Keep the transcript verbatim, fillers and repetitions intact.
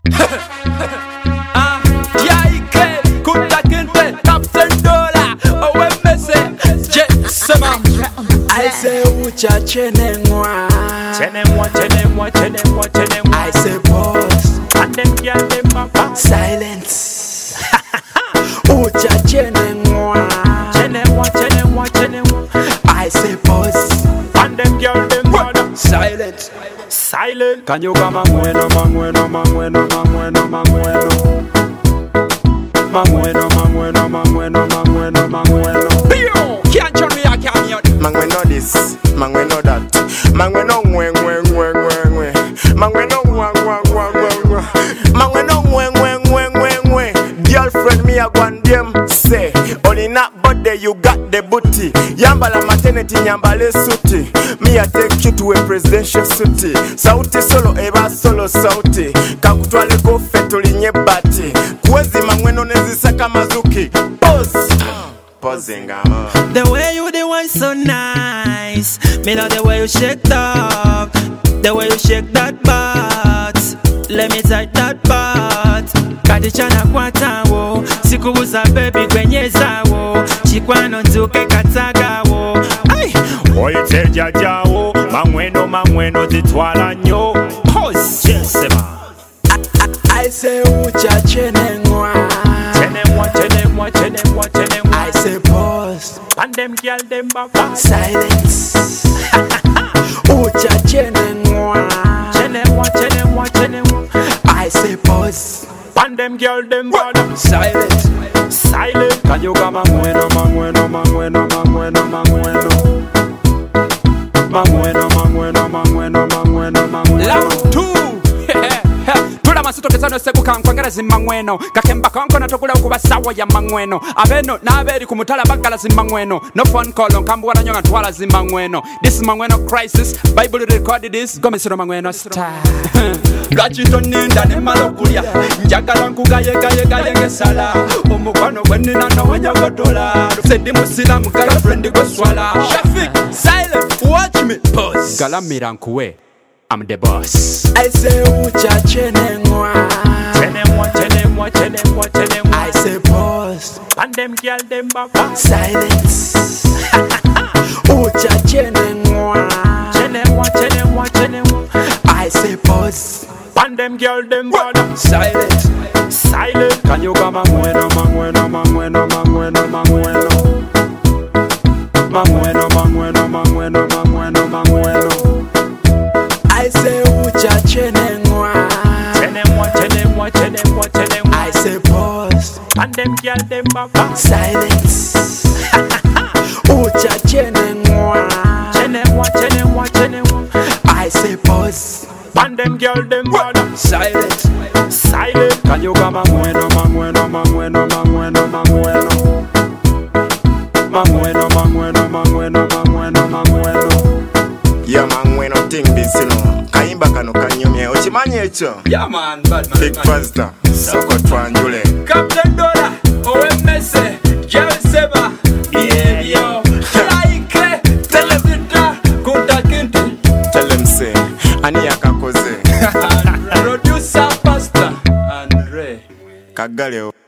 Ah, Yaike, Kunta Kinte, Captain Dollar, Owen Messi, Jetsama. I say Ucha Chenengwa, Chenengwa, Chenengwa, Chenengwa, Chenengwa. I say pause, and them girl them papa. Silence. Ucha Chenengwa, Chenengwa, Chenengwa, Chenengwa. I say pause, and them girl them mother. Silence. Silent. Can you come mangueno, mangueno, mangueno, mangueno, mangueno. Mangueno, mangueno, mangueno, mangueno, mangueno. Pio, can't turn me, I can't hear. Mangueno this, mangueno that. Mangueno ngwe ngwe ngwe ngwe ngwe. Mangueno ngwa ngwa ngwa ngwa ngwa. Mangueno ngwe ngwe ngwe ngwe ngwe. Girlfriend me a go and them say, only not body you got the booty. Yambala maternity yambale suti. Me a take you to a presidential suti. Sauti solo eba solo sauti. Kakutwale go fetoli nye bati. Kwezi mangueno nezisaka mazuki. Pose. Posing ama. The way you the one so nice. Me love the way you shake that. The way you shake that butt. Let me touch that butt. Kadichana kwata wo. Sikubuza baby kwenye zawo. Chikwano tuke kataga wo. Ay. Oite jajawo. Mangueno, mangueno zitwala nyo. Pause. Jetsama. I say Ucha Chenengwa, Chenengwa, Chenengwa, Chenengwa, Chenengwa. I say pause, and them girl them papa. silence. Ucha Chenengwa, Chenengwa, Chenengwa, Chenengwa. I say pause, and them girl them mother. silence. Silent. Can you come mangueno, mangueno, mangueno, mangueno, mangueno. Mangueno, mangueno, mangueno, mangueno, mangueno. Love two. Tula masito tesano seku kankwangera zimangweno. Kakemba kanko natokula ukuba sawa ya mangweno. Abeno na aberi kumutala bakala zimangweno. No phone call on kambu wana nyonga twala zimangweno. This mangweno crisis. Bible recorded this. Gome siro mangweno star. Lwachito ninda ne malokulia. Njagala nkugaye gaye gaye ngesala. Omukwano gwenina no wanyagodola. Sendi musilamu girlfriend go swala. Shafik, silent, watch me. Pause. Galamira nkuwe. I'm the boss. I say Ucha Chenengwa, Chenengwa, Chenengwa, Chenengwa, Chenengwa. I say pause, and them girl them papa. silence. Ucha Chenengwa, Chenengwa, Chenengwa, Chenengwa. I say pause, and them girl them mother. silence. Silent. Can you come mangueno, mangueno, mangueno, mangueno, mangueno. Mangueno, mangueno, mangueno, mangueno, mangueno. I say Ucha Chenengwa, Chenengwa, Chenengwa, Chenengwa, Chenengwa. I say pause, and them girl them papa. silence. Ucha Chenengwa, Chenengwa, Chenengwa, Chenengwa. I say pause, and them girl them mother. silence. Silent. Can you come mangueno, mangueno, mangueno, mangueno, mangueno. Mangueno, mangueno, mangueno, mangueno, mangueno. Yeah, mangueno thing this, you know. Kaimba kano kanyumye. Ochimanye echo. Yeah man, bad man. Big Pastor. Soko twanjule. Captain Dollar, Owen Messi, Jetsama. Yeah, yo. Yaike, tell him that. Kunta Kinte. Tell them say, ani akakoze. Producer Pastor Andre. Kagale.